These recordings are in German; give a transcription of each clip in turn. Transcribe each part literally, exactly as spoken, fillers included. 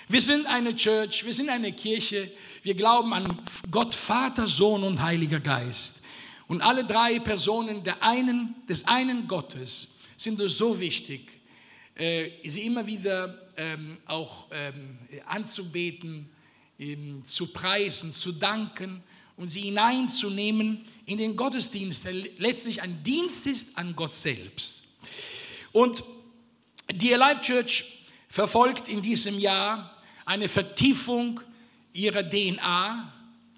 Wir sind eine Church, wir sind eine Kirche, wir glauben an Gott, Vater, Sohn und Heiliger Geist. Und alle drei Personen der einen, des einen Gottes sind uns so wichtig, äh, sie immer wieder ähm, auch ähm, anzubeten, ähm, zu preisen, zu danken und sie hineinzunehmen in den Gottesdienst, der letztlich ein Dienst ist an Gott selbst. Und die Alive Church verfolgt in diesem Jahr eine Vertiefung ihrer D N A.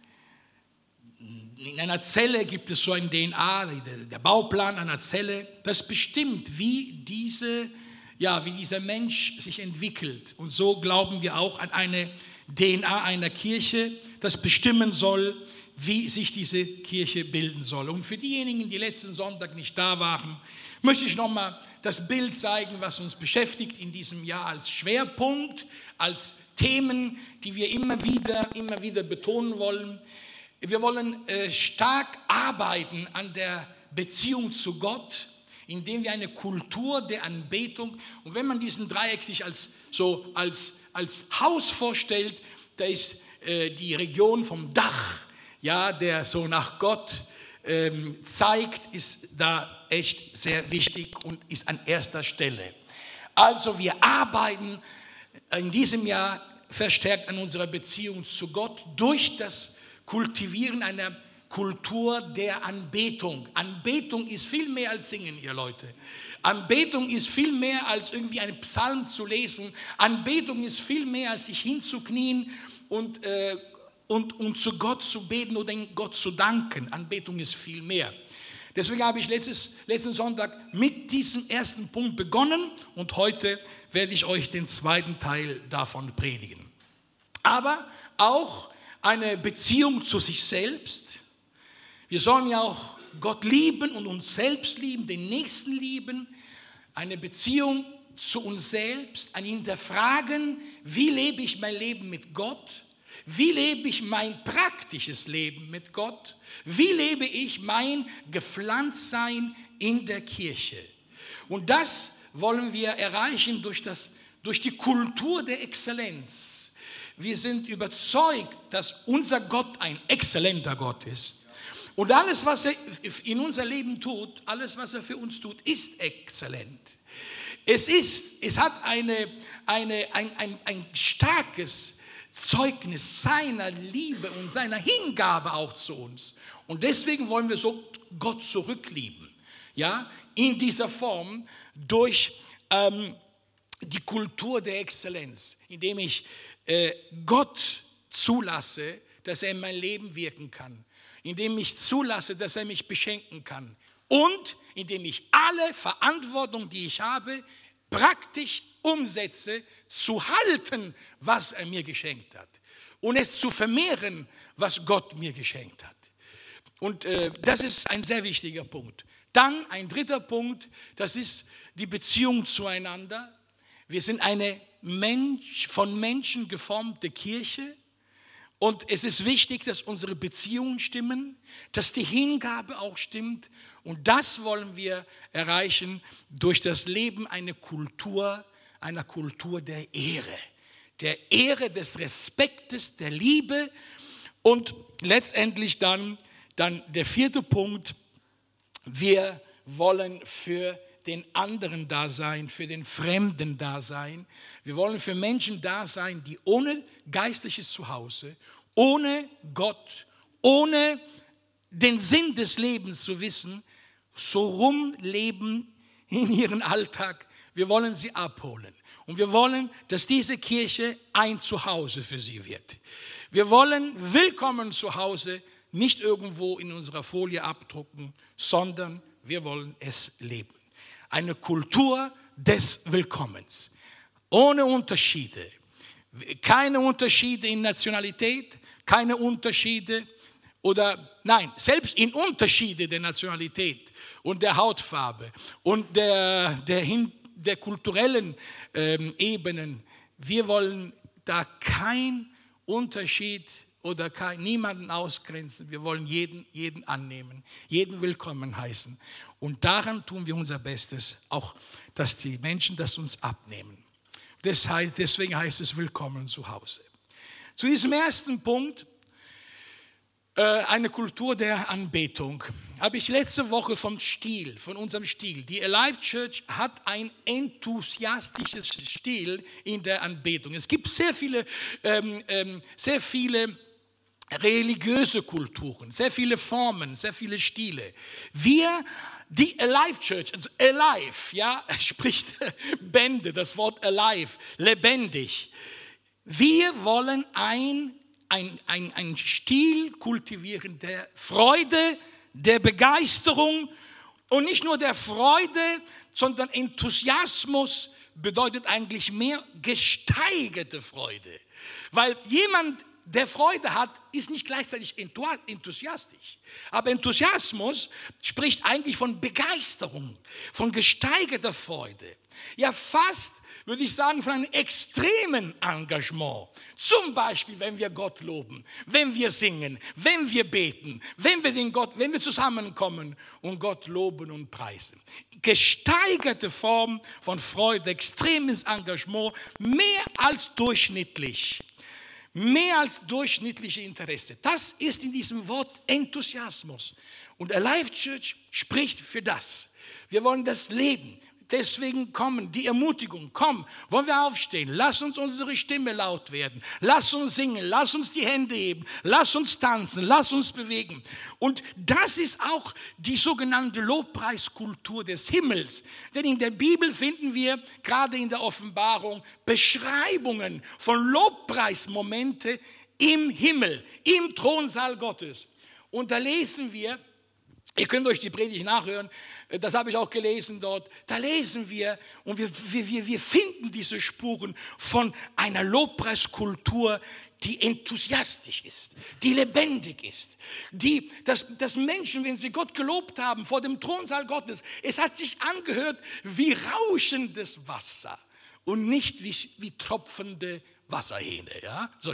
In einer Zelle gibt es so ein D N A, der Bauplan einer Zelle, das bestimmt, wie, diese, ja, wie dieser Mensch sich entwickelt. Und so glauben wir auch an eine D N A einer Kirche, das bestimmen soll, wie sich diese Kirche bilden soll. Und für diejenigen, die letzten Sonntag nicht da waren, möchte ich nochmal das Bild zeigen, was uns beschäftigt in diesem Jahr als Schwerpunkt, als Themen, die wir immer wieder, immer wieder betonen wollen. Wir wollen äh, stark arbeiten an der Beziehung zu Gott, indem wir eine Kultur der Anbetung, und wenn man diesen Dreieck sich als, so als, als Haus vorstellt, da ist äh, die Region vom Dach, ja, der so nach Gott ähm, zeigt, ist da echt sehr wichtig und ist an erster Stelle. Also wir arbeiten in diesem Jahr verstärkt an unserer Beziehung zu Gott durch das Kultivieren einer Kultur der Anbetung. Anbetung ist viel mehr als Singen, ihr Leute. Anbetung ist viel mehr als irgendwie einen Psalm zu lesen. Anbetung ist viel mehr als sich hinzuknien und, äh, und, und zu Gott zu beten oder Gott zu danken. Anbetung ist viel mehr. Deswegen habe ich letztes, letzten Sonntag mit diesem ersten Punkt begonnen und heute werde ich euch den zweiten Teil davon predigen. Aber auch eine Beziehung zu sich selbst. Wir sollen ja auch Gott lieben und uns selbst lieben, den Nächsten lieben. Eine Beziehung zu uns selbst, ein Hinterfragen, wie lebe ich mein Leben mit Gott? Wie lebe ich mein praktisches Leben mit Gott? Wie lebe ich mein Gepflanztsein in der Kirche? Und das wollen wir erreichen durch, das, durch die Kultur der Exzellenz. Wir sind überzeugt, dass unser Gott ein exzellenter Gott ist. Und alles, was er in unser Leben tut, alles, was er für uns tut, ist exzellent. Es, ist, es hat eine, eine, ein, ein, ein starkes Zeugnis seiner Liebe und seiner Hingabe auch zu uns. Und deswegen wollen wir so Gott zurücklieben. Ja, in dieser Form durch ähm, die Kultur der Exzellenz, indem ich äh, Gott zulasse, dass er in mein Leben wirken kann, indem ich zulasse, dass er mich beschenken kann und indem ich alle Verantwortung, die ich habe, praktisch umsetze, zu halten, was er mir geschenkt hat und es zu vermehren, was Gott mir geschenkt hat. Und äh, das ist ein sehr wichtiger Punkt. Dann ein dritter Punkt, das ist die Beziehung zueinander. Wir sind eine Mensch, von Menschen geformte Kirche und es ist wichtig, dass unsere Beziehungen stimmen, dass die Hingabe auch stimmt und das wollen wir erreichen durch das Leben einer Kultur, einer Kultur der Ehre, der Ehre, des Respektes, der Liebe und letztendlich dann, dann der vierte Punkt, wir wollen für den anderen da sein, für den Fremden da sein. Wir wollen für Menschen da sein, die ohne geistliches Zuhause, ohne Gott, ohne den Sinn des Lebens zu wissen, so rumleben in ihrem Alltag. Wir wollen sie abholen. Und wir wollen, dass diese Kirche ein Zuhause für sie wird. Wir wollen willkommen zu Hause nicht irgendwo in unserer Folie abdrucken, sondern wir wollen es leben. Eine Kultur des Willkommens, ohne Unterschiede, keine Unterschiede in Nationalität, keine Unterschiede oder nein, selbst in Unterschiede der Nationalität und der Hautfarbe und der, der, der kulturellen ähm, Ebenen. Wir wollen da keinen Unterschied oder kein, niemanden ausgrenzen. Wir wollen jeden, jeden annehmen, jeden willkommen heißen. Und daran tun wir unser Bestes, auch dass die Menschen das uns abnehmen. Deswegen heißt es Willkommen zu Hause. Zu diesem ersten Punkt, eine Kultur der Anbetung, habe ich letzte Woche vom Stil, von unserem Stil. Die Alive Church hat ein enthusiastisches Stil in der Anbetung. Es gibt sehr viele, ähm, ähm, sehr viele religiöse Kulturen, sehr viele Formen, sehr viele Stile. Wir, die Alive Church, also alive, ja, spricht Bände, das Wort alive, lebendig. Wir wollen ein Ein, ein, ein Stil kultivieren der Freude, der Begeisterung und nicht nur der Freude, sondern Enthusiasmus bedeutet eigentlich mehr gesteigerte Freude. Weil jemand, der Freude hat, ist nicht gleichzeitig enthusiastisch. Aber Enthusiasmus spricht eigentlich von Begeisterung, von gesteigerter Freude. Ja, fast würde ich sagen, von einem extremen Engagement. Zum Beispiel, wenn wir Gott loben, wenn wir singen, wenn wir beten, wenn wir, den Gott, wenn wir zusammenkommen und Gott loben und preisen. Gesteigerte Form von Freude, extremes Engagement, mehr als durchschnittlich. Mehr als durchschnittliche Interesse. Das ist in diesem Wort Enthusiasmus. Und Alive Church spricht für das. Wir wollen das leben. Deswegen kommen die Ermutigung, komm, wollen wir aufstehen, lass uns unsere Stimme laut werden, lass uns singen, lass uns die Hände heben, lass uns tanzen, lass uns bewegen. Und das ist auch die sogenannte Lobpreiskultur des Himmels. Denn in der Bibel finden wir, gerade in der Offenbarung, Beschreibungen von Lobpreismomente im Himmel, im Thronsaal Gottes. Und da lesen wir, ihr könnt euch die Predigt nachhören, das habe ich auch gelesen dort. Da lesen wir und wir, wir, wir finden diese Spuren von einer Lobpreiskultur, die enthusiastisch ist, die lebendig ist. Die, dass, dass Menschen, wenn sie Gott gelobt haben vor dem Thronsaal Gottes, es hat sich angehört wie rauschendes Wasser und nicht wie, wie tropfende Wasserhähne. Ja? So.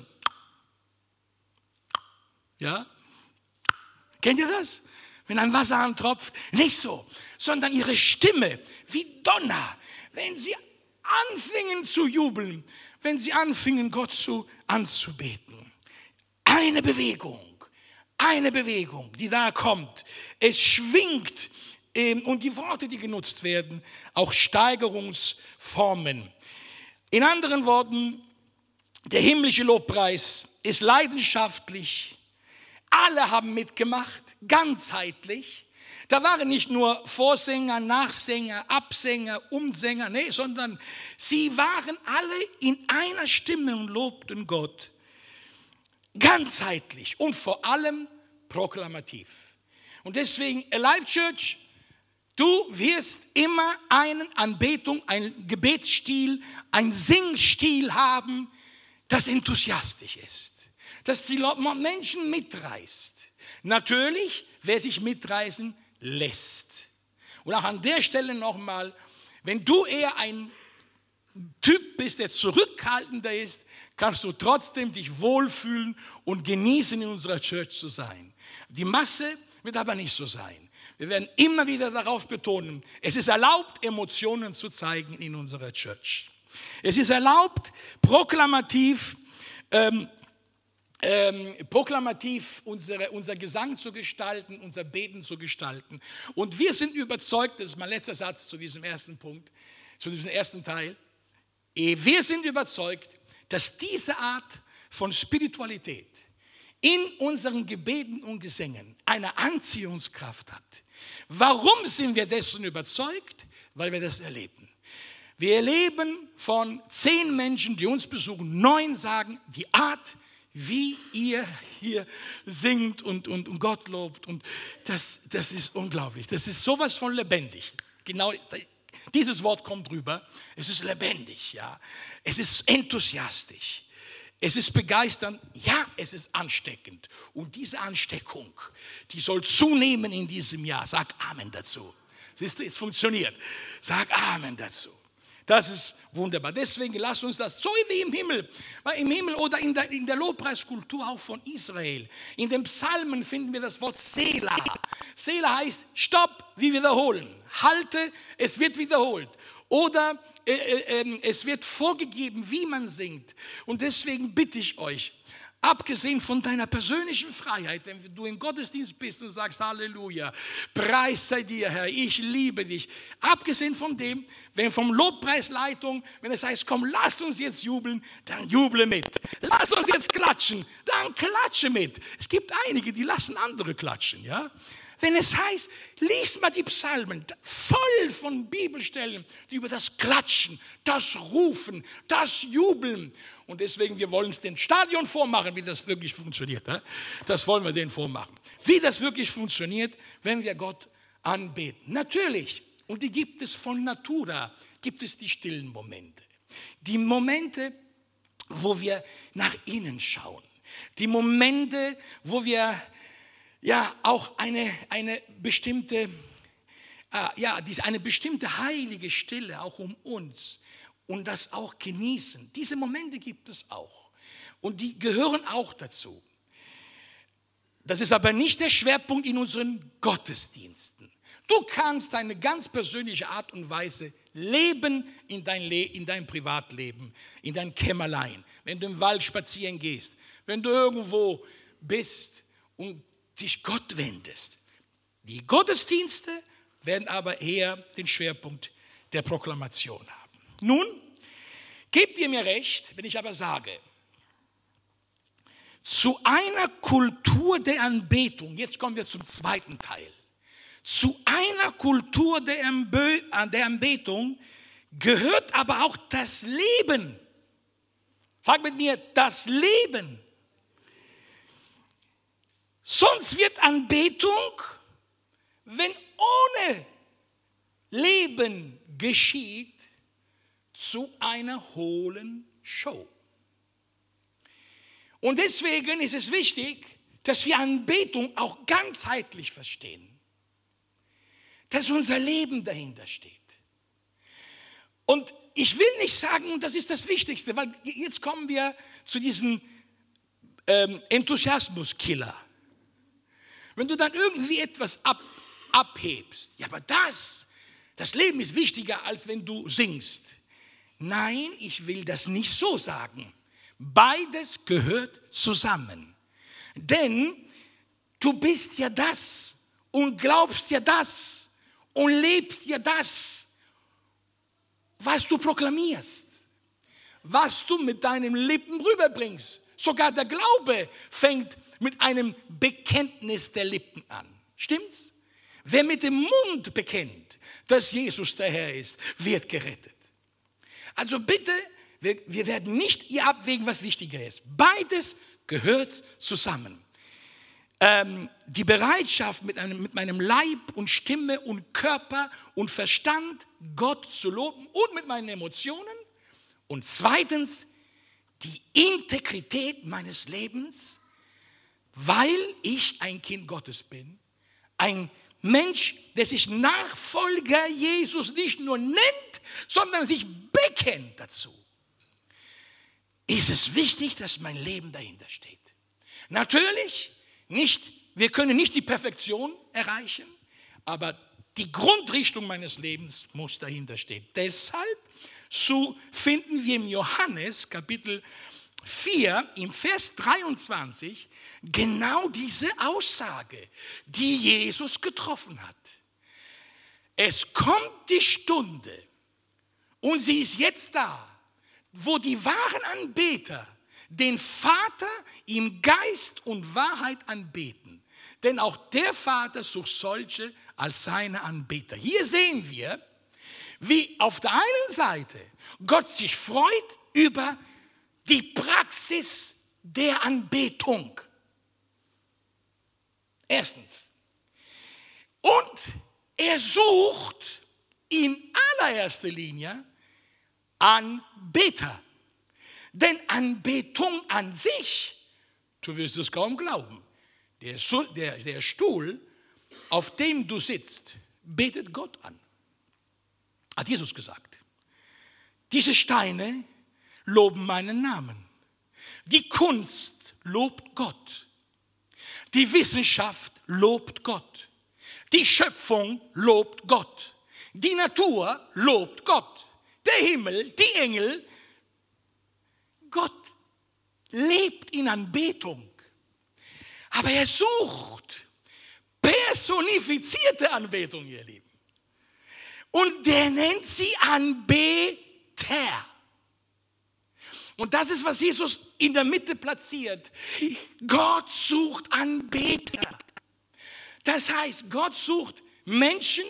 Ja? Kennt ihr das? Wenn ein Wasserhahn tropft, nicht so, sondern ihre Stimme wie Donner, wenn sie anfingen zu jubeln, wenn sie anfingen, Gott zu, anzubeten. Eine Bewegung, eine Bewegung, die da kommt. Es schwingt ähm, und die Worte, die genutzt werden, auch Steigerungsformen. In anderen Worten, der himmlische Lobpreis ist leidenschaftlich. Alle haben mitgemacht, ganzheitlich. Da waren nicht nur Vorsänger, Nachsänger, Absänger, Umsänger, nee, sondern sie waren alle in einer Stimme und lobten Gott. Ganzheitlich und vor allem proklamativ. Und deswegen, Alive Church, du wirst immer einen Anbetung, einen Gebetsstil, einen Singstil haben, das enthusiastisch ist. Dass die Menschen mitreißt. Natürlich, wer sich mitreißen lässt. Und auch an der Stelle nochmal, wenn du eher ein Typ bist, der zurückhaltender ist, kannst du trotzdem dich wohlfühlen und genießen, in unserer Church zu sein. Die Masse wird aber nicht so sein. Wir werden immer wieder darauf betonen, es ist erlaubt, Emotionen zu zeigen in unserer Church. Es ist erlaubt, proklamativ ähm, Ähm, proklamativ unsere, unser Gesang zu gestalten, unser Beten zu gestalten. Und wir sind überzeugt, das ist mein letzter Satz zu diesem ersten Punkt, zu diesem ersten Teil, wir sind überzeugt, dass diese Art von Spiritualität in unseren Gebeten und Gesängen eine Anziehungskraft hat. Warum sind wir dessen überzeugt? Weil wir das erleben. Wir erleben von zehn Menschen, die uns besuchen, neun sagen, die Art, wie ihr hier singt und, und, und Gott lobt. Und das, das ist unglaublich. Das ist sowas von lebendig. Genau dieses Wort kommt rüber. Es ist lebendig, ja. Es ist enthusiastisch. Es ist begeisternd. Ja, es ist ansteckend. Und diese Ansteckung, die soll zunehmen in diesem Jahr. Sag Amen dazu. Siehst du, es funktioniert. Sag Amen dazu. Das ist wunderbar. Deswegen lasst uns das, so wie im Himmel, weil im Himmel oder in der, in der Lobpreiskultur auch von Israel, in den Psalmen finden wir das Wort Selah. Selah heißt Stopp, wir wiederholen. Halte, es wird wiederholt. Oder äh, äh, es wird vorgegeben, wie man singt. Und deswegen bitte ich euch, abgesehen von deiner persönlichen Freiheit, wenn du im Gottesdienst bist und sagst, Halleluja, Preis sei dir, Herr, ich liebe dich. Abgesehen von dem, wenn vom Lobpreisleitung, wenn es heißt, komm, lasst uns jetzt jubeln, dann juble mit. Lasst uns jetzt klatschen, dann klatsche mit. Es gibt einige, die lassen andere klatschen, ja. Wenn es heißt, lies mal die Psalmen, voll von Bibelstellen, die über das Klatschen, das Rufen, das Jubeln. Und deswegen, wir wollen es dem Stadion vormachen, wie das wirklich funktioniert. Das wollen wir denen vormachen. Wie das wirklich funktioniert, wenn wir Gott anbeten. Natürlich, und die gibt es von Natura, gibt es die stillen Momente. Die Momente, wo wir nach innen schauen. Die Momente, wo wir ja auch eine, eine bestimmte, äh, ja, diese, eine bestimmte heilige Stille auch um uns und das auch genießen. Diese Momente gibt es auch und die gehören auch dazu. Das ist aber nicht der Schwerpunkt in unseren Gottesdiensten. Du kannst deine ganz persönliche Art und Weise leben in dein, Le- in dein Privatleben, in dein Kämmerlein, wenn du im Wald spazieren gehst, wenn du irgendwo bist und dich Gott wendest. Die Gottesdienste werden aber eher den Schwerpunkt der Proklamation haben. Nun, gebt ihr mir recht, wenn ich aber sage, zu einer Kultur der Anbetung, jetzt kommen wir zum zweiten Teil, zu einer Kultur der, Anbe- der Anbetung gehört aber auch das Leben. Sag mit mir, das Leben. Sonst wird Anbetung, wenn ohne Leben geschieht, zu einer hohlen Show. Und deswegen ist es wichtig, dass wir Anbetung auch ganzheitlich verstehen. Dass unser Leben dahinter steht. Und ich will nicht sagen, das ist das Wichtigste, weil jetzt kommen wir zu diesem ähm, Enthusiasmuskiller. Wenn du dann irgendwie etwas ab, abhebst, ja, aber das, das Leben ist wichtiger, als wenn du singst. Nein, ich will das nicht so sagen. Beides gehört zusammen. Denn du bist ja das und glaubst ja das und lebst ja das, was du proklamierst, was du mit deinen Lippen rüberbringst. Sogar der Glaube fängt mit einem Bekenntnis der Lippen an. Stimmt's? Wer mit dem Mund bekennt, dass Jesus der Herr ist, wird gerettet. Also bitte, wir, wir werden nicht hier abwägen, was wichtiger ist. Beides gehört zusammen. Ähm, die Bereitschaft, mit, einem, mit meinem Leib und Stimme und Körper und Verstand Gott zu loben und mit meinen Emotionen. Und zweitens, die Integrität meines Lebens, weil ich ein Kind Gottes bin, ein Mensch, der sich Nachfolger Jesus nicht nur nennt, sondern sich bekennt dazu, ist es wichtig, dass mein Leben dahinter steht. Natürlich, nicht, wir können nicht die Perfektion erreichen, aber die Grundrichtung meines Lebens muss dahinter stehen. Deshalb so finden wir im Johannes Kapitel vier, im Vers dreiundzwanzig, genau diese Aussage, die Jesus getroffen hat. Es kommt die Stunde, und sie ist jetzt da, wo die wahren Anbeter den Vater im Geist und Wahrheit anbeten. Denn auch der Vater sucht solche als seine Anbeter. Hier sehen wir, wie auf der einen Seite Gott sich freut über die Praxis der Anbetung. Erstens. Und er sucht in allererster Linie Anbeter. Denn Anbetung an sich, du wirst es kaum glauben, der, der, der Stuhl, auf dem du sitzt, betet Gott an. Hat Jesus gesagt. Diese Steine loben meinen Namen. Die Kunst lobt Gott. Die Wissenschaft lobt Gott. Die Schöpfung lobt Gott. Die Natur lobt Gott. der Himmel, die Engel. Gott lebt in Anbetung. Aber er sucht personifizierte Anbetung, ihr Lieben. Und der nennt sie Anbeter. Und das ist, was Jesus in der Mitte platziert. Gott sucht Anbeter. Das heißt, Gott sucht Menschen,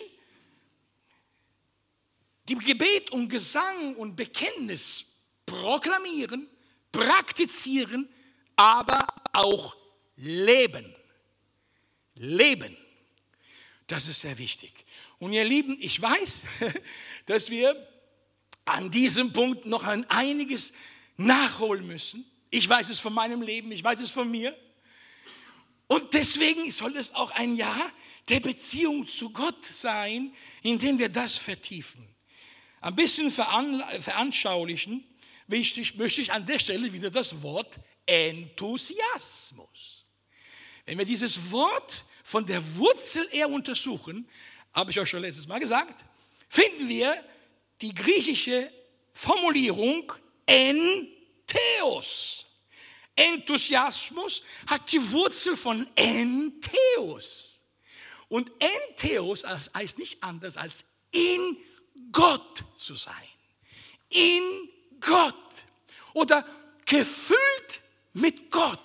die Gebet und Gesang und Bekenntnis proklamieren, praktizieren, aber auch leben. Leben. Das ist sehr wichtig. Und ihr Lieben, ich weiß, dass wir an diesem Punkt noch ein einiges nachholen müssen. Ich weiß es von meinem Leben, ich weiß es von mir. Und deswegen soll es auch ein Jahr der Beziehung zu Gott sein, in dem wir das vertiefen. Ein bisschen veranschaulichen möchte ich, möchte ich an der Stelle wieder das Wort Enthusiasmus. Wenn wir dieses Wort von der Wurzel her untersuchen, habe ich euch schon letztes Mal gesagt, finden wir die griechische Formulierung Entheos. Enthusiasmus hat die Wurzel von Entheos. Und Entheos heißt nicht anders als in Gott zu sein. In Gott. Oder gefüllt mit Gott.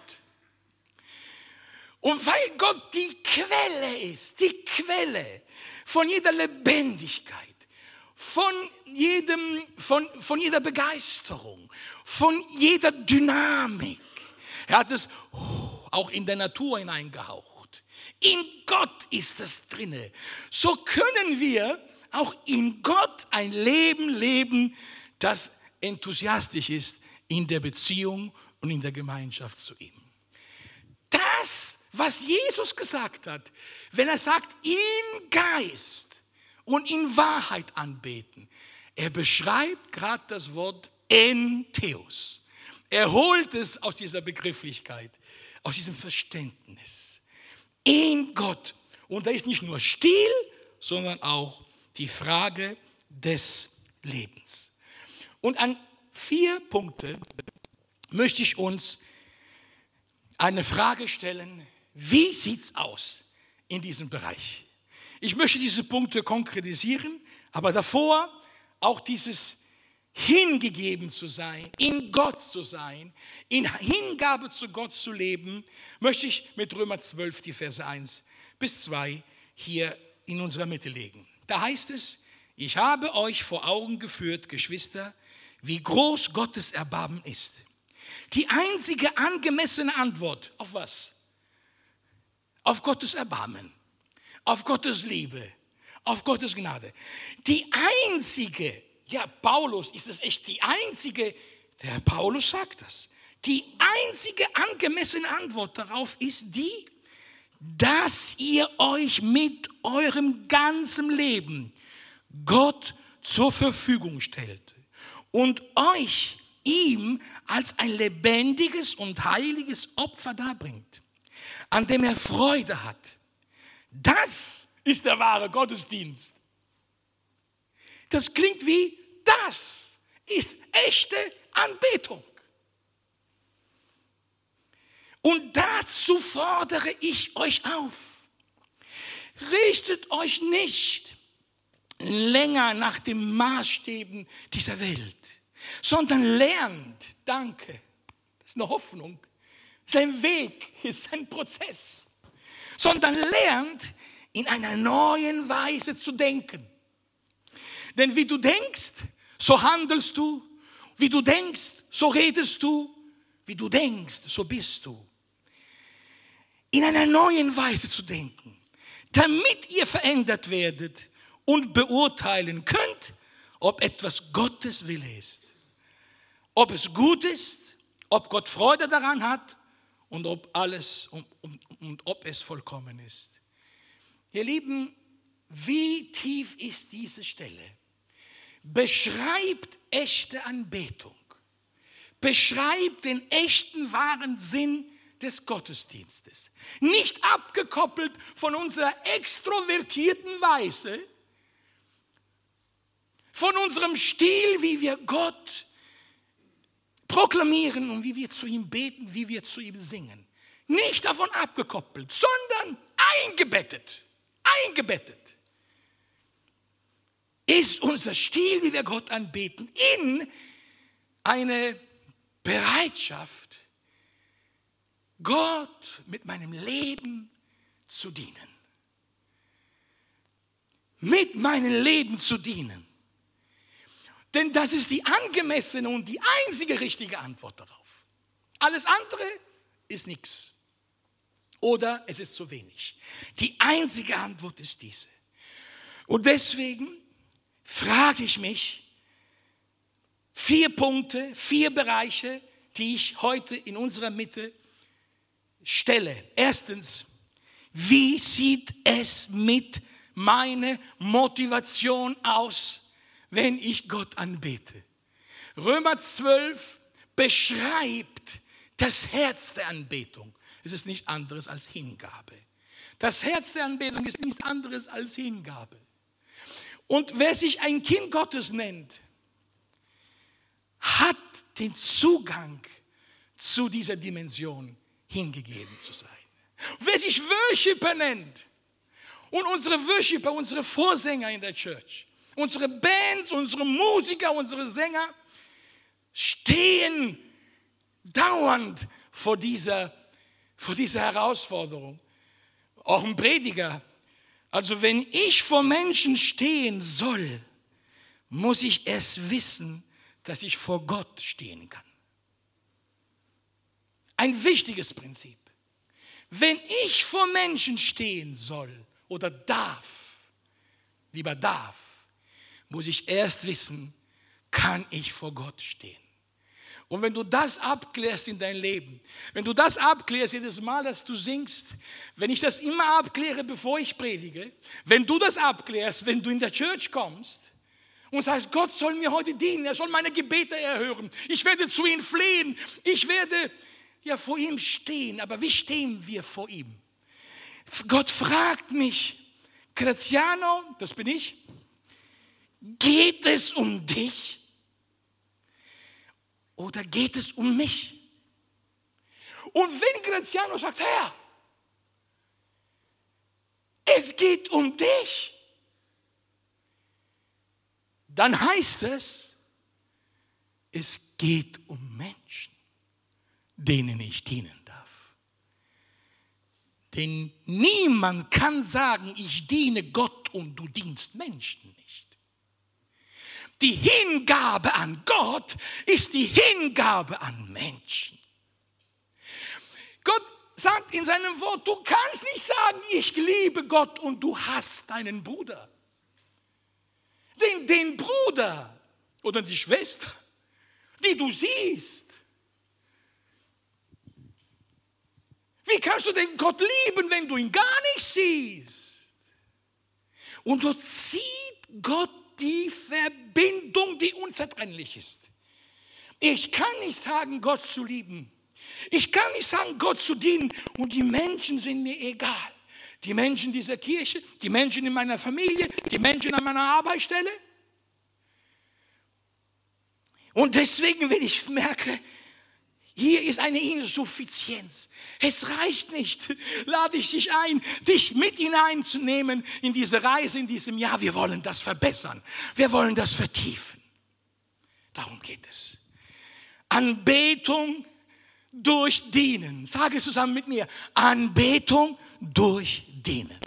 Und weil Gott die Quelle ist, die Quelle von jeder Lebendigkeit, von, jedem, von, von jeder Begeisterung, von jeder Dynamik. Er hat es auch in der Natur hineingehaucht. In Gott ist es drinne. So können wir auch in Gott ein Leben leben, das enthusiastisch ist in der Beziehung und in der Gemeinschaft zu ihm. Das, was Jesus gesagt hat, wenn er sagt, in Geist und in Wahrheit anbeten, er beschreibt gerade das Wort Entheos. Er holt es aus dieser Begrifflichkeit, aus diesem Verständnis. In Gott. Und da ist nicht nur Stil, sondern auch die Frage des Lebens. Und an vier Punkte möchte ich uns eine Frage stellen, wie sieht es aus in diesem Bereich? Ich möchte diese Punkte konkretisieren, aber davor auch dieses hingegeben zu sein, in Gott zu sein, in Hingabe zu Gott zu leben, möchte ich mit Römer zwölf, die Verse eins bis zwei hier in unserer Mitte legen. Da heißt es, ich habe euch vor Augen geführt, Geschwister, wie groß Gottes Erbarmen ist. Die einzige angemessene Antwort auf was? Auf Gottes Erbarmen, auf Gottes Liebe, auf Gottes Gnade. Die einzige, ja, Paulus ist es echt die einzige, der Paulus sagt das, die einzige angemessene Antwort darauf ist die, dass ihr euch mit eurem ganzen Leben Gott zur Verfügung stellt und euch ihm als ein lebendiges und heiliges Opfer darbringt, an dem er Freude hat. Das ist der wahre Gottesdienst. Das klingt wie, das ist echte Anbetung. Und dazu fordere ich euch auf. Richtet euch nicht länger nach den Maßstäben dieser Welt, sondern lernt, danke, das ist eine Hoffnung, sein Weg ist ein Prozess, sondern lernt in einer neuen Weise zu denken. Denn wie du denkst, so handelst du, wie du denkst, so redest du, wie du denkst, so bist du. In einer neuen Weise zu denken, damit ihr verändert werdet und beurteilen könnt, ob etwas Gottes Wille ist. Ob es gut ist, ob Gott Freude daran hat und ob alles und, und, und ob es vollkommen ist. Ihr Lieben, wie tief ist diese Stelle? Beschreibt echte Anbetung. Beschreibt den echten, wahren Sinn des Gottesdienstes. Nicht abgekoppelt von unserer extrovertierten Weise, von unserem Stil, wie wir Gott proklamieren und wie wir zu ihm beten, wie wir zu ihm singen. Nicht davon abgekoppelt, sondern eingebettet. Eingebettet ist unser Stil, wie wir Gott anbeten, in eine Bereitschaft, Gott mit meinem Leben zu dienen. Mit meinem Leben zu dienen. Denn das ist die angemessene und die einzige richtige Antwort darauf. Alles andere ist nichts. Oder es ist zu wenig. Die einzige Antwort ist diese. Und deswegen frage ich mich, vier Punkte, vier Bereiche, die ich heute in unserer Mitte stelle. Erstens, wie sieht es mit meiner Motivation aus, wenn ich Gott anbete? Römer zwölf beschreibt das Herz der Anbetung. Es ist nichts anderes als Hingabe. Das Herz der Anbetung ist nichts anderes als Hingabe. Und wer sich ein Kind Gottes nennt, hat den Zugang zu dieser Dimension, hingegeben zu sein. Wer sich Worshipper nennt, und unsere Worshipper, unsere Vorsänger in der Church, unsere Bands, unsere Musiker, unsere Sänger stehen dauernd vor dieser, vor dieser Herausforderung. Auch ein Prediger. Also wenn ich vor Menschen stehen soll, muss ich erst wissen, dass ich vor Gott stehen kann. Ein wichtiges Prinzip. Wenn ich vor Menschen stehen soll oder darf, lieber darf, muss ich erst wissen, kann ich vor Gott stehen. Und wenn du das abklärst in dein Leben, wenn du das abklärst jedes Mal, dass du singst, wenn ich das immer abkläre, bevor ich predige, wenn du das abklärst, wenn du in der Church kommst und sagst, Gott soll mir heute dienen, er soll meine Gebete erhören, ich werde zu ihm flehen, ich werde ja vor ihm stehen. Aber wie stehen wir vor ihm? Gott fragt mich, Graziano, das bin ich, geht es um dich? Oder geht es um mich? Und wenn Graziano sagt, Herr, es geht um dich, dann heißt es, es geht um Menschen, denen ich dienen darf. Denn niemand kann sagen, ich diene Gott und du dienst Menschen nicht. Die Hingabe an Gott ist die Hingabe an Menschen. Gott sagt in seinem Wort, du kannst nicht sagen, ich liebe Gott und du hasst deinen Bruder. Den, den Bruder oder die Schwester, die du siehst. Wie kannst du den Gott lieben, wenn du ihn gar nicht siehst? Und dort sieht Gott die Verbindung, die unzertrennlich ist. Ich kann nicht sagen, Gott zu lieben. Ich kann nicht sagen, Gott zu dienen. Und die Menschen sind mir egal. Die Menschen dieser Kirche, die Menschen in meiner Familie, die Menschen an meiner Arbeitsstelle. Und deswegen, wenn ich merke, hier ist eine Insuffizienz. Es reicht nicht. Lade ich dich ein, dich mit hineinzunehmen in diese Reise in diesem Jahr. Wir wollen das verbessern. Wir wollen das vertiefen. Darum geht es. Anbetung durch Dienen. Sage es zusammen mit mir. Anbetung durch Dienen.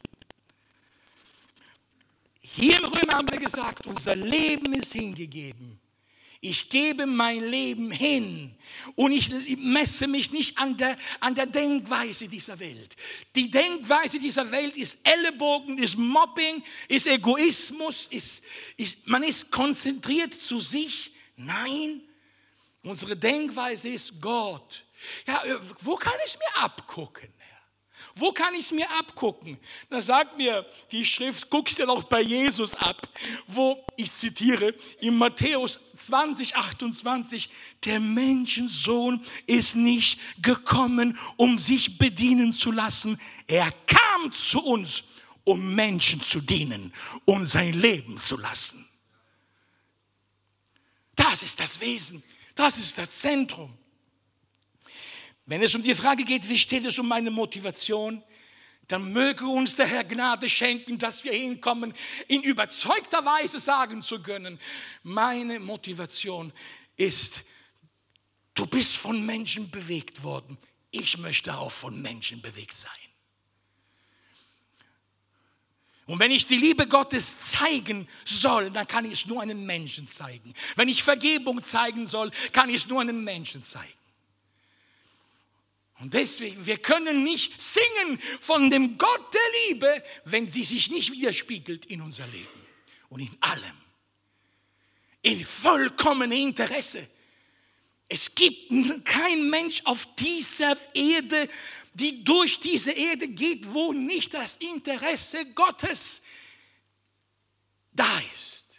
Hier im Römer haben wir gesagt, unser Leben ist hingegeben. Ich gebe mein Leben hin und ich messe mich nicht an der, an der Denkweise dieser Welt. Die Denkweise dieser Welt ist Ellenbogen, ist Mobbing, ist Egoismus, ist, ist, man ist konzentriert zu sich. Nein, unsere Denkweise ist Gott. Ja, wo kann ich es mir abgucken? Wo kann ich es mir abgucken? Da sagt mir die Schrift, guckst dir doch bei Jesus ab, wo, ich zitiere, in Matthäus zwanzig, achtundzwanzig, der Menschensohn ist nicht gekommen, um sich bedienen zu lassen. Er kam zu uns, um Menschen zu dienen und sein Leben zu lassen. Das ist das Wesen, das ist das Zentrum. Wenn es um die Frage geht, wie steht es um meine Motivation, dann möge uns der Herr Gnade schenken, dass wir hinkommen, in überzeugter Weise sagen zu können, meine Motivation ist, du bist von Menschen bewegt worden, ich möchte auch von Menschen bewegt sein. Und wenn ich die Liebe Gottes zeigen soll, dann kann ich es nur einem Menschen zeigen. Wenn ich Vergebung zeigen soll, kann ich es nur einem Menschen zeigen. Und deswegen, wir können nicht singen von dem Gott der Liebe, wenn sie sich nicht widerspiegelt in unser Leben und in allem. In vollkommenem Interesse. Es gibt kein Mensch auf dieser Erde, die durch diese Erde geht, wo nicht das Interesse Gottes da ist.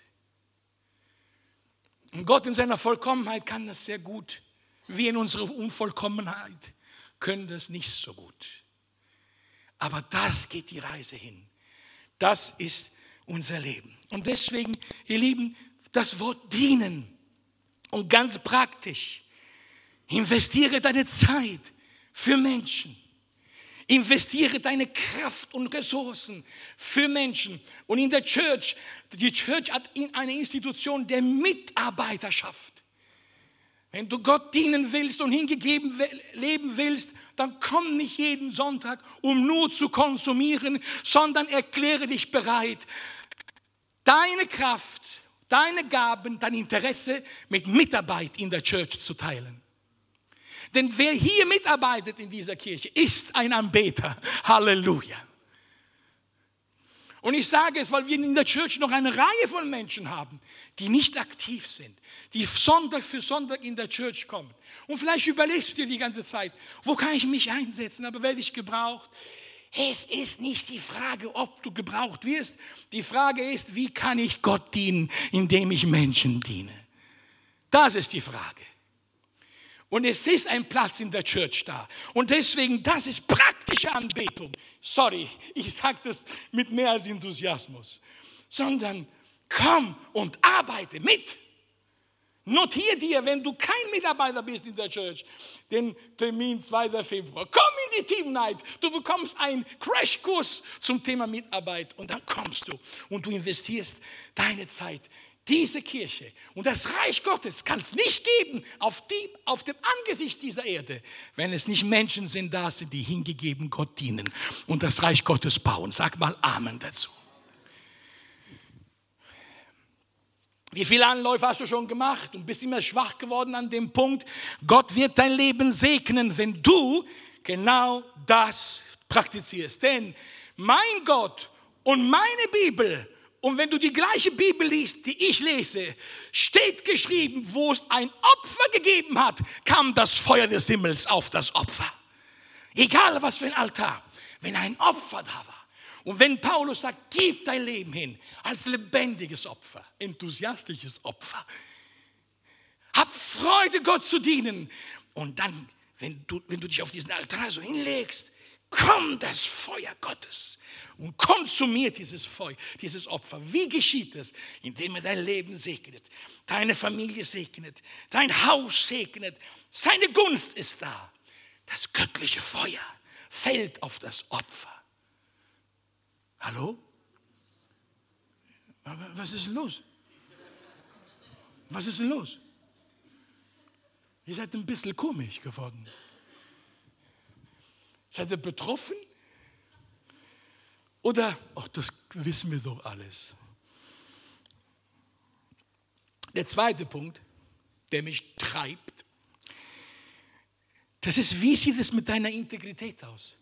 Und Gott in seiner Vollkommenheit kann das sehr gut. Wir in unserer Unvollkommenheit können das nicht so gut. Aber das geht die Reise hin. Das ist unser Leben. Und deswegen, ihr Lieben, das Wort dienen und ganz praktisch, investiere deine Zeit für Menschen. Investiere deine Kraft und Ressourcen für Menschen. Und in der Church, die Church hat eine Institution der Mitarbeiterschaft. Wenn du Gott dienen willst und hingegeben leben willst, dann komm nicht jeden Sonntag, um nur zu konsumieren, sondern erkläre dich bereit, deine Kraft, deine Gaben, dein Interesse mit Mitarbeit in der Church zu teilen. Denn wer hier mitarbeitet in dieser Kirche, ist ein Anbeter. Halleluja. Und ich sage es, weil wir in der Church noch eine Reihe von Menschen haben, die nicht aktiv sind, die Sonntag für Sonntag in der Church kommen. Und vielleicht überlegst du dir die ganze Zeit, wo kann ich mich einsetzen, aber werde ich gebraucht? Es ist nicht die Frage, ob du gebraucht wirst. Die Frage ist, wie kann ich Gott dienen, indem ich Menschen diene? Das ist die Frage. Und es ist ein Platz in der Church da. Und deswegen, das ist praktische Anbetung. Sorry, ich sage das mit mehr als Enthusiasmus. Sondern komm und arbeite mit. Notiere dir, wenn du kein Mitarbeiter bist in der Church, den Termin zweiter Februar. Komm in die Team Night. Du bekommst einen Crashkurs zum Thema Mitarbeit. Und dann kommst du und du investierst deine Zeit. Diese Kirche und das Reich Gottes kann es nicht geben auf, die, auf dem Angesicht dieser Erde, wenn es nicht Menschen sind, da sind, die hingegeben Gott dienen und das Reich Gottes bauen. Sag mal Amen dazu. Wie viele Anläufe hast du schon gemacht und bist immer schwach geworden an dem Punkt? Gott wird dein Leben segnen, wenn du genau das praktizierst. Denn mein Gott und meine Bibel, und wenn du die gleiche Bibel liest, die ich lese, steht geschrieben, wo es ein Opfer gegeben hat, kam das Feuer des Himmels auf das Opfer. Egal was für ein Altar, wenn ein Opfer da war. Und wenn Paulus sagt, gib dein Leben hin als lebendiges Opfer, enthusiastisches Opfer. Hab Freude, Gott zu dienen. Und dann, wenn du, wenn du dich auf diesen Altar so hinlegst, kommt das Feuer Gottes und konsumiert dieses Feuer, dieses Opfer. Wie geschieht es? Indem er dein Leben segnet, deine Familie segnet, dein Haus segnet. Seine Gunst ist da. Das göttliche Feuer fällt auf das Opfer. Hallo? Was ist denn los? Was ist denn los? Ihr seid ein bisschen komisch geworden. Seid ihr betroffen? Oder, ach, das wissen wir doch alles. Der zweite Punkt, der mich treibt, das ist, wie sieht es mit deiner Integrität aus?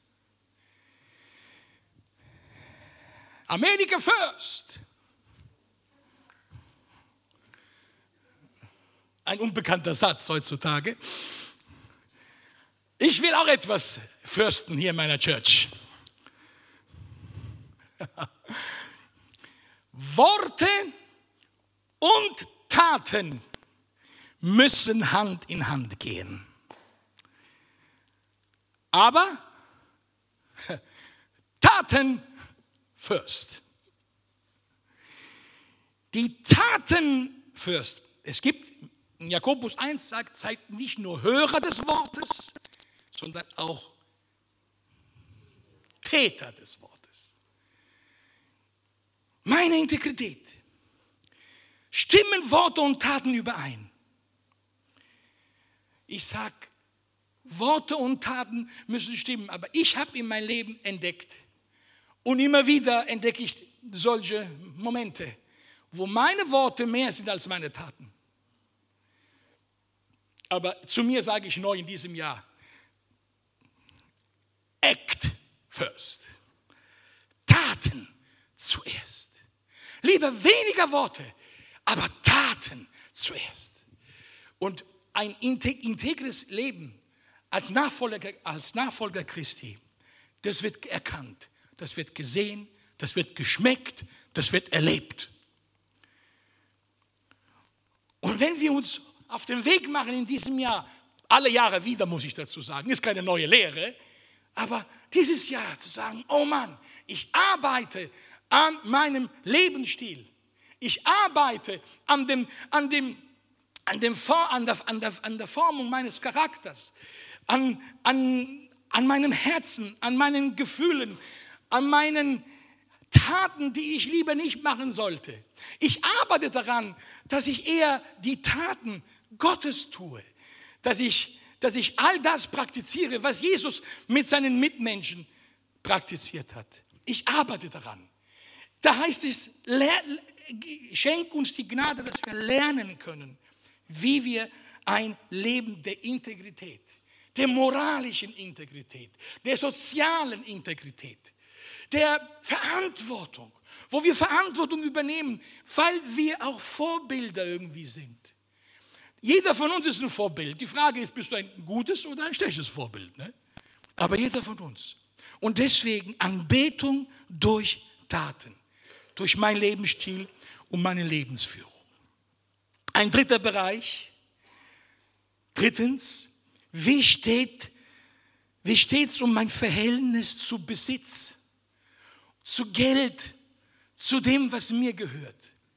America first. Ein unbekannter Satz heutzutage. Ich will auch etwas fürsten hier in meiner Church. Worte und Taten müssen Hand in Hand gehen. Aber Taten first. Die Taten first. Es gibt Jakobus eins sagt, seid nicht nur Hörer des Wortes, sondern auch Täter des Wortes. Meine Integrität. Stimmen Worte und Taten überein? Ich sage, Worte und Taten müssen stimmen, aber ich habe in meinem Leben entdeckt und immer wieder entdecke ich solche Momente, wo meine Worte mehr sind als meine Taten. Aber zu mir sage ich neu in diesem Jahr, act first, Taten zuerst. Lieber weniger Worte, aber Taten zuerst. Und ein integres Leben als Nachfolger, als Nachfolger Christi, das wird erkannt, das wird gesehen, das wird geschmeckt, das wird erlebt. Und wenn wir uns auf den Weg machen in diesem Jahr, alle Jahre wieder, muss ich dazu sagen, ist keine neue Lehre, aber dieses Jahr zu sagen, oh Mann, ich arbeite an meinem Lebensstil, ich arbeite an dem, an dem, an dem an der, an der, an der Formung meines Charakters, an, an, an meinem Herzen, an meinen Gefühlen, an meinen Taten, die ich lieber nicht machen sollte. Ich arbeite daran, dass ich eher die Taten Gottes tue, dass ich, dass ich all das praktiziere, was Jesus mit seinen Mitmenschen praktiziert hat. Ich arbeite daran. Da heißt es, schenk uns die Gnade, dass wir lernen können, wie wir ein Leben der Integrität, der moralischen Integrität, der sozialen Integrität, der Verantwortung, wo wir Verantwortung übernehmen, weil wir auch Vorbilder irgendwie sind. Jeder von uns ist ein Vorbild. Die Frage ist, bist du ein gutes oder ein schlechtes Vorbild? Ne? Aber jeder von uns. Und deswegen Anbetung durch Taten, durch meinen Lebensstil und meine Lebensführung. Ein dritter Bereich. Drittens, wie steht wie steht's um mein Verhältnis zu Besitz, zu Geld, zu dem, was mir gehört?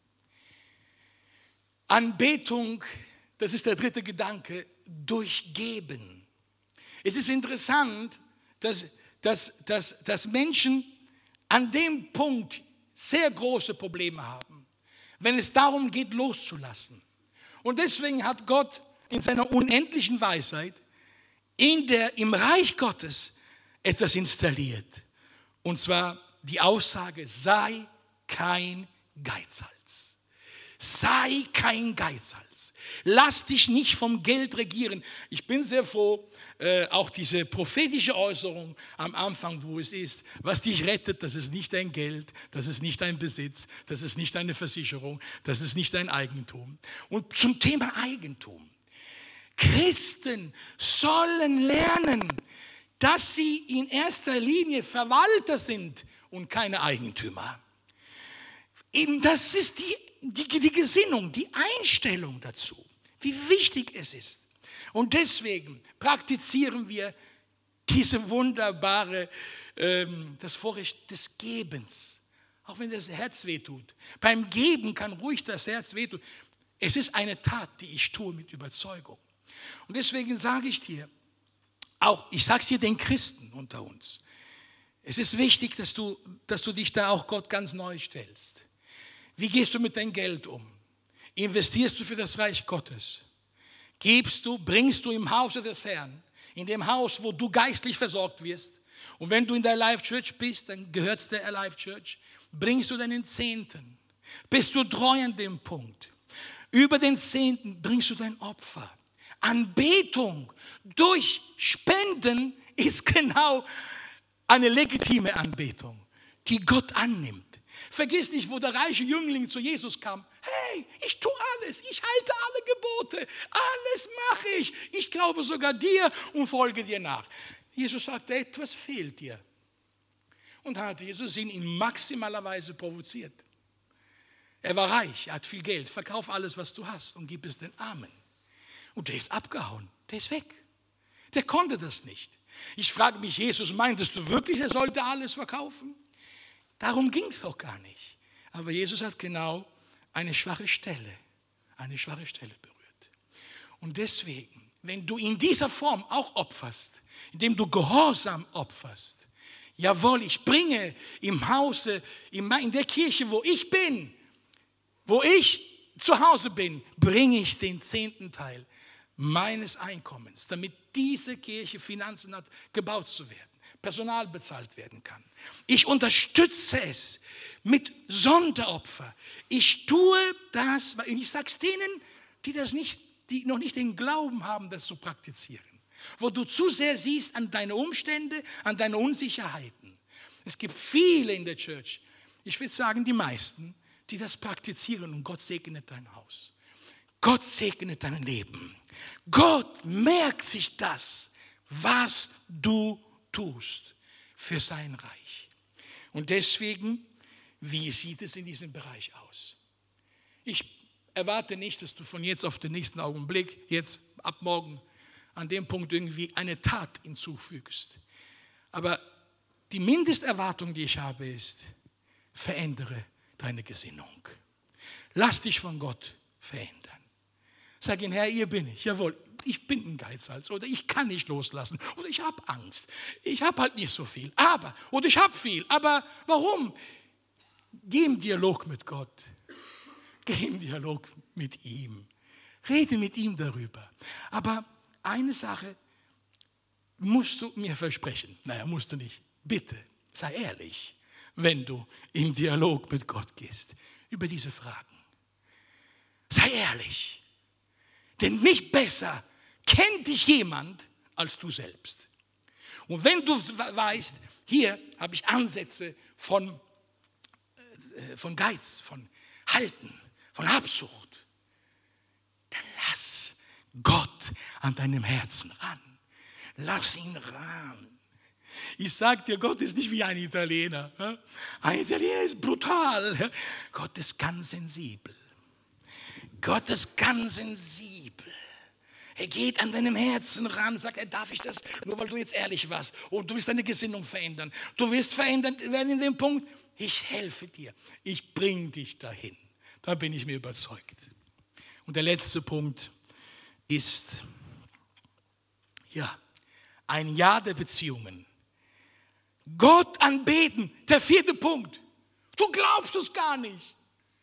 Anbetung, das ist der dritte Gedanke, durchgeben. Es ist interessant, dass, dass, dass, dass Menschen an dem Punkt sehr große Probleme haben, wenn es darum geht, loszulassen. Und deswegen hat Gott in seiner unendlichen Weisheit in der, im Reich Gottes etwas installiert. Und zwar die Aussage, sei kein Geizhals. Sei kein Geizhals. Lass dich nicht vom Geld regieren. Ich bin sehr froh, äh, auch diese prophetische Äußerung am Anfang, wo es ist, was dich rettet, das ist nicht dein Geld, das ist nicht dein Besitz, das ist nicht deine Versicherung, das ist nicht dein Eigentum. Und zum Thema Eigentum. Christen sollen lernen, dass sie in erster Linie Verwalter sind und keine Eigentümer. Das ist die, die, die Gesinnung, die Einstellung dazu, wie wichtig es ist. Und deswegen praktizieren wir diese wunderbare, ähm, das Vorrecht des Gebens, auch wenn das Herz wehtut. Beim Geben kann ruhig das Herz wehtun. Es ist eine Tat, die ich tue mit Überzeugung. Und deswegen sage ich dir, auch ich sage es dir den Christen unter uns, es ist wichtig, dass du, dass du dich da auch Gott ganz neu stellst. Wie gehst du mit deinem Geld um? Investierst du für das Reich Gottes? Gibst du, bringst du im Hause des Herrn, in dem Haus, wo du geistlich versorgt wirst? Und wenn du in der Alive Church bist, dann gehört es der Alive Church, bringst du deinen Zehnten? Bist du treu an dem Punkt? Über den Zehnten bringst du dein Opfer. Anbetung durch Spenden ist genau eine legitime Anbetung, die Gott annimmt. Vergiss nicht, wo der reiche Jüngling zu Jesus kam. Hey, ich tue alles, ich halte alle Gebote, alles mache ich. Ich glaube sogar dir und folge dir nach. Jesus sagte, etwas fehlt dir. Und hat Jesus ihn in maximaler Weise provoziert. Er war reich, er hat viel Geld. Verkauf alles, was du hast und gib es den Armen. Und der ist abgehauen, der ist weg. Der konnte das nicht. Ich frage mich, Jesus, meintest du wirklich, er sollte alles verkaufen? Darum ging es doch gar nicht. Aber Jesus hat genau eine schwache Stelle, eine schwache Stelle berührt. Und deswegen, wenn du in dieser Form auch opferst, indem du Gehorsam opferst, jawohl, ich bringe im Hause, in der Kirche, wo ich bin, wo ich zu Hause bin, bringe ich den zehnten Teil meines Einkommens, damit diese Kirche Finanzen hat, gebaut zu werden, Personal bezahlt werden kann. Ich unterstütze es mit Sonderopfer. Ich tue das, und ich sage es denen, die, das nicht, die noch nicht den Glauben haben, das zu praktizieren. Wo du zu sehr siehst an deine Umstände, an deine Unsicherheiten. Es gibt viele in der Church, ich würde sagen die meisten, die das praktizieren und Gott segnet dein Haus. Gott segnet dein Leben. Gott merkt sich das, was du tust für sein Reich. Und deswegen, wie sieht es in diesem Bereich aus? Ich erwarte nicht, dass du von jetzt auf den nächsten Augenblick, jetzt ab morgen, an dem Punkt irgendwie eine Tat hinzufügst. Aber die Mindesterwartung, die ich habe, ist, verändere deine Gesinnung. Lass dich von Gott verändern. Sag ihm, Herr, hier bin ich. Jawohl, ich bin ein Geizhals oder ich kann nicht loslassen oder ich habe Angst. Ich habe halt nicht so viel, aber, oder ich habe viel, aber warum? Geh im Dialog mit Gott. Geh im Dialog mit ihm. Rede mit ihm darüber. Aber eine Sache musst du mir versprechen. Naja, musst du nicht. Bitte, sei ehrlich, wenn du im Dialog mit Gott gehst, über diese Fragen. Sei ehrlich, denn nicht besser kennt dich jemand als du selbst. Und wenn du weißt, hier habe ich Ansätze von, äh, von Geiz, von Halten, von Habsucht, dann lass Gott an deinem Herzen ran. Lass ihn ran. Ich sage dir, Gott ist nicht wie ein Italiener. Ein Italiener ist brutal. Gott ist ganz sensibel. Gott ist ganz sensibel. Er geht an deinem Herzen ran und sagt, er darf ich das, nur weil du jetzt ehrlich warst. Und du willst deine Gesinnung verändern. Du wirst verändert werden in dem Punkt, ich helfe dir. Ich bringe dich dahin. Da bin ich mir überzeugt. Und der letzte Punkt ist, ja, ein Jahr der Beziehungen. Gott anbeten, der vierte Punkt. Du glaubst es gar nicht.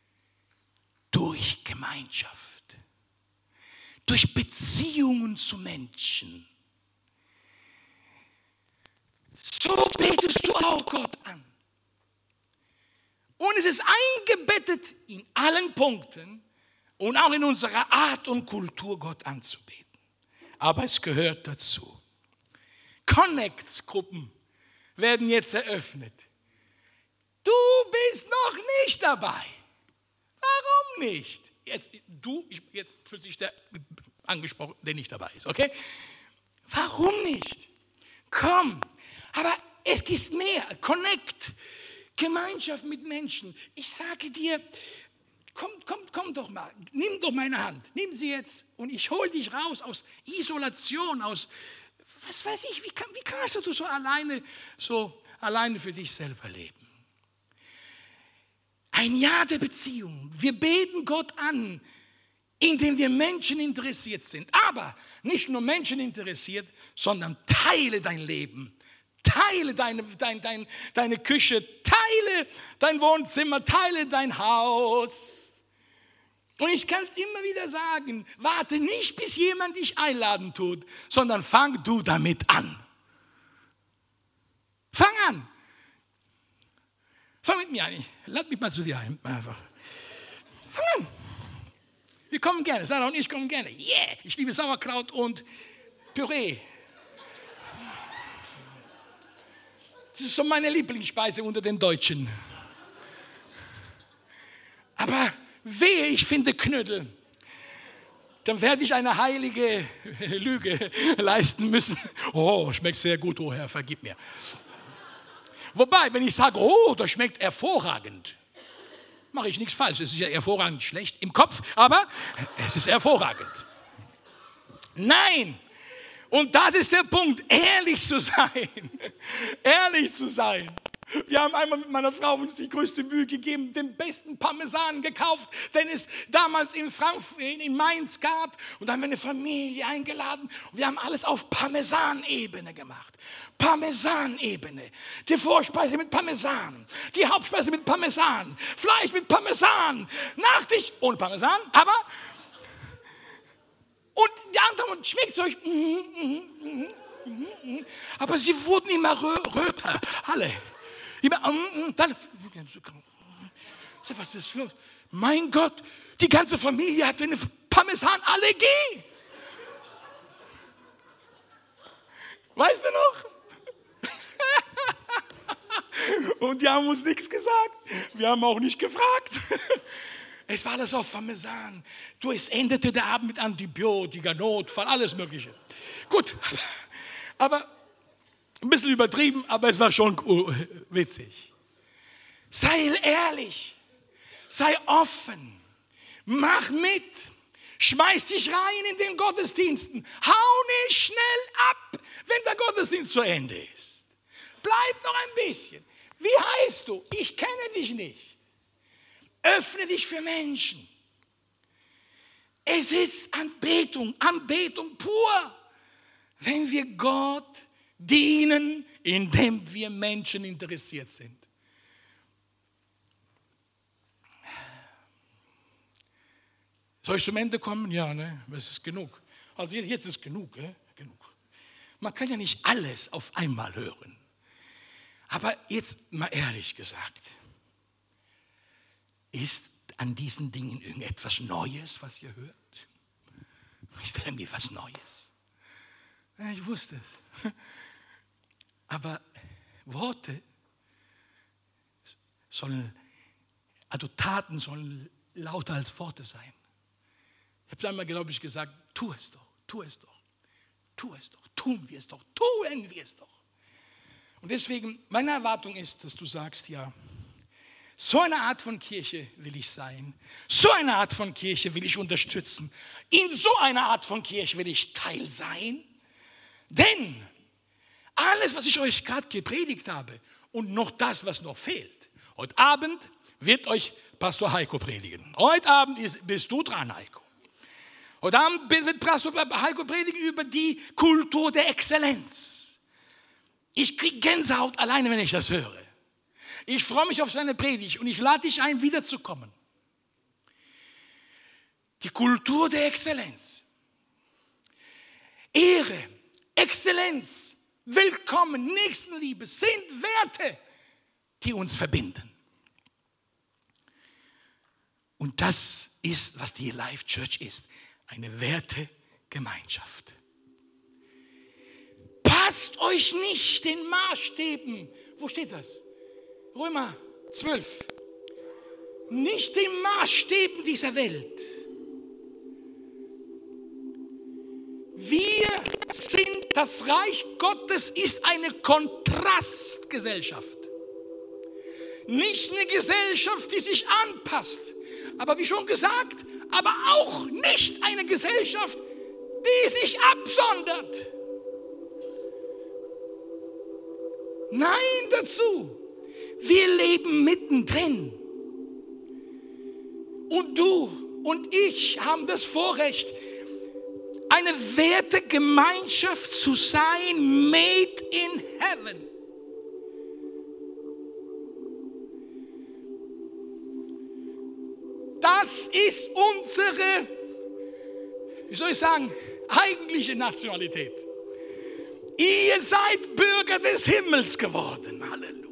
Durch Gemeinschaft, durch Beziehungen zu Menschen. So betest du auch Gott an. Und es ist eingebettet in allen Punkten und auch in unserer Art und Kultur, Gott anzubeten. Aber es gehört dazu. Connects-Gruppen werden jetzt eröffnet. Du bist noch nicht dabei. Warum nicht? Jetzt, du, ich, jetzt fühlt sich der angesprochen, der nicht dabei ist, okay? Warum nicht? Komm, aber es gibt mehr. Connect, Gemeinschaft mit Menschen. Ich sage dir, komm, komm, komm doch mal, nimm doch meine Hand, nimm sie jetzt und ich hole dich raus aus Isolation, aus, was weiß ich, wie, kann, wie kannst du so alleine, so alleine für dich selber leben? Ein Jahr der Beziehung. Wir beten Gott an, indem wir Menschen interessiert sind. Aber nicht nur Menschen interessiert, sondern teile dein Leben. Teile deine, dein, dein, deine Küche, teile dein Wohnzimmer, teile dein Haus. Und ich kann es immer wieder sagen, warte nicht, bis jemand dich einladen tut, sondern fang du damit an. Fang an. Fang mit mir an. Lad mich mal zu dir ein. Einfach. Fang an. Wir kommen gerne. Sarah und ich kommen gerne. Yeah, ich liebe Sauerkraut und Püree. Das ist so meine Lieblingsspeise unter den Deutschen. Aber wehe, ich finde Knödel. Dann werde ich eine heilige Lüge leisten müssen. Oh, schmeckt sehr gut, oh Herr, vergib mir. Wobei, wenn ich sage, oh, das schmeckt hervorragend, mache ich nichts falsch. Es ist ja hervorragend schlecht im Kopf, aber es ist hervorragend. Nein, und das ist der Punkt, ehrlich zu sein. Ehrlich zu sein. Wir haben einmal mit meiner Frau uns die größte Mühe gegeben, den besten Parmesan gekauft, den es damals in Frankfurt, in Mainz gab. Und dann haben wir eine Familie eingeladen und wir haben alles auf Parmesanebene gemacht. Parmesanebene. Die Vorspeise mit Parmesan, die Hauptspeise mit Parmesan, Fleisch mit Parmesan, Nachtisch ohne Parmesan, aber und die anderen schmeckt es euch. Aber sie wurden immer rö- röter, alle. Immer, dann, was ist los? Mein Gott, die ganze Familie hatte eine Parmesanallergie. Weißt du noch? Und die haben uns nichts gesagt. Wir haben auch nicht gefragt. Es war alles auf Parmesan. Du, es endete der Abend mit Antibiotika, Notfall, alles Mögliche. Gut, aber ein bisschen übertrieben, aber es war schon witzig. Sei ehrlich, sei offen, mach mit, schmeiß dich rein in den Gottesdiensten. Hau nicht schnell ab, wenn der Gottesdienst zu Ende ist. Bleib noch ein bisschen. Wie heißt du? Ich kenne dich nicht. Öffne dich für Menschen. Es ist Anbetung, Anbetung pur, wenn wir Gott dienen, indem wir Menschen interessiert sind. Soll ich zum Ende kommen? Ja, ne? Das ist genug. Also jetzt, jetzt ist genug, äh? genug. Man kann ja nicht alles auf einmal hören. Aber jetzt mal ehrlich gesagt, ist an diesen Dingen irgendetwas Neues, was ihr hört? Ist da irgendwie was Neues? Ja, ich wusste es. Aber Worte sollen, also Taten sollen lauter als Worte sein. Ich habe einmal, glaube ich, gesagt, tu es doch, tu es doch, tu es doch, tun wir es doch, tun wir es doch. Und deswegen, meine Erwartung ist, dass du sagst, ja, so eine Art von Kirche will ich sein, so eine Art von Kirche will ich unterstützen, in so einer Art von Kirche will ich Teil sein, denn alles, was ich euch gerade gepredigt habe und noch das, was noch fehlt, heute Abend wird euch Pastor Heiko predigen. Heute Abend ist, bist du dran, Heiko. Heute Abend wird Pastor Heiko predigen über die Kultur der Exzellenz. Ich kriege Gänsehaut alleine, wenn ich das höre. Ich freue mich auf seine Predigt und ich lade dich ein, wiederzukommen. Die Kultur der Exzellenz. Ehre, Exzellenz, Willkommen, Nächstenliebe sind Werte, die uns verbinden. Und das ist, was die Life Church ist. Eine Wertegemeinschaft. Passt euch nicht den Maßstäben. Wo steht das? Römer zwölf. Nicht den Maßstäben dieser Welt. Wir sind, das Reich Gottes ist eine Kontrastgesellschaft. Nicht eine Gesellschaft, die sich anpasst. Aber wie schon gesagt, aber auch nicht eine Gesellschaft, die sich absondert. Nein dazu. Wir leben mittendrin. Und du und ich haben das Vorrecht, eine Wertegemeinschaft zu sein, made in heaven. Das ist unsere, wie soll ich sagen, eigentliche Nationalität. Ihr seid Bürger des Himmels geworden. Halleluja.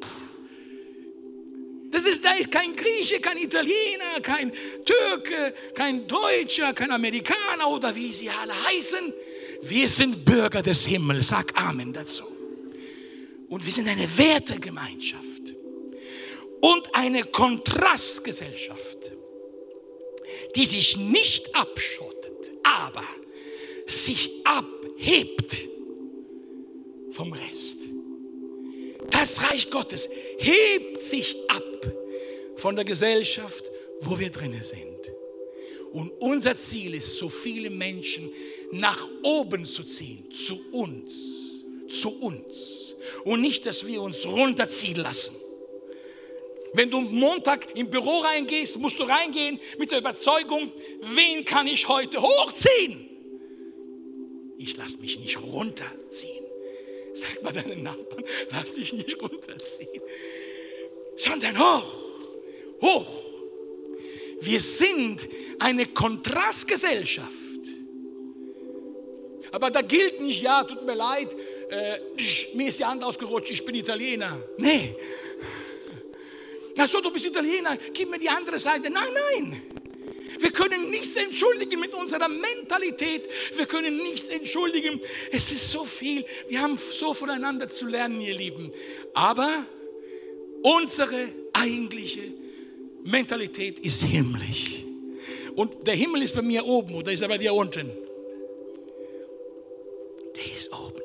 Das ist kein Grieche, kein Italiener, kein Türke, kein Deutscher, kein Amerikaner oder wie sie alle heißen. Wir sind Bürger des Himmels. Sag Amen dazu. Und wir sind eine Wertegemeinschaft und eine Kontrastgesellschaft, die sich nicht abschottet, aber sich abhebt vom Rest. Das Reich Gottes hebt sich ab von der Gesellschaft, wo wir drin sind. Und unser Ziel ist, so viele Menschen nach oben zu ziehen, zu uns, zu uns. Und nicht, dass wir uns runterziehen lassen. Wenn du Montag im Büro reingehst, musst du reingehen mit der Überzeugung, wen kann ich heute hochziehen? Ich lasse mich nicht runterziehen. Sag mal deinen Nachbarn, lass dich nicht runterziehen. Sondern hoch, hoch. Wir sind eine Kontrastgesellschaft. Aber da gilt nicht, ja, tut mir leid, äh, mir ist die Hand ausgerutscht, ich bin Italiener. Nee. Ach so, du bist Italiener, gib mir die andere Seite. Nein, nein. Wir können nichts entschuldigen mit unserer Mentalität. Wir können nichts entschuldigen. Es ist so viel. Wir haben so voneinander zu lernen, ihr Lieben. Aber unsere eigentliche Mentalität ist himmlisch. Und der Himmel ist bei mir oben oder ist er bei dir unten? Der ist oben.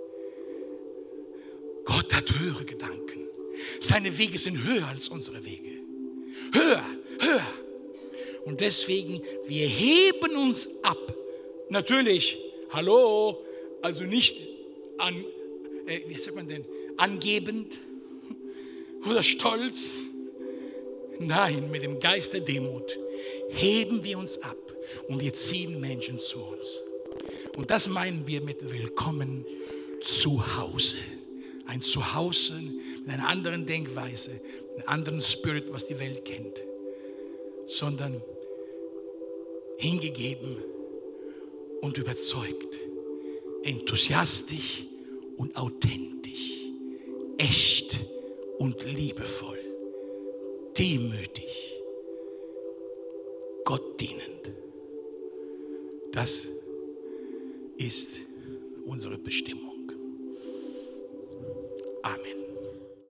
Gott hat höhere Gedanken. Seine Wege sind höher als unsere Wege. Höher, höher. Und deswegen, wir heben uns ab. Natürlich, hallo, also nicht an, äh, wie sagt man denn, angebend oder stolz. Nein, mit dem Geist der Demut heben wir uns ab und wir ziehen Menschen zu uns. Und das meinen wir mit Willkommen zu Hause. Ein Zuhause mit einer anderen Denkweise, einem anderen Spirit, was die Welt kennt. Sondern hingegeben und überzeugt, enthusiastisch und authentisch, echt und liebevoll, demütig, Gott dienend. Das ist unsere Bestimmung. Amen.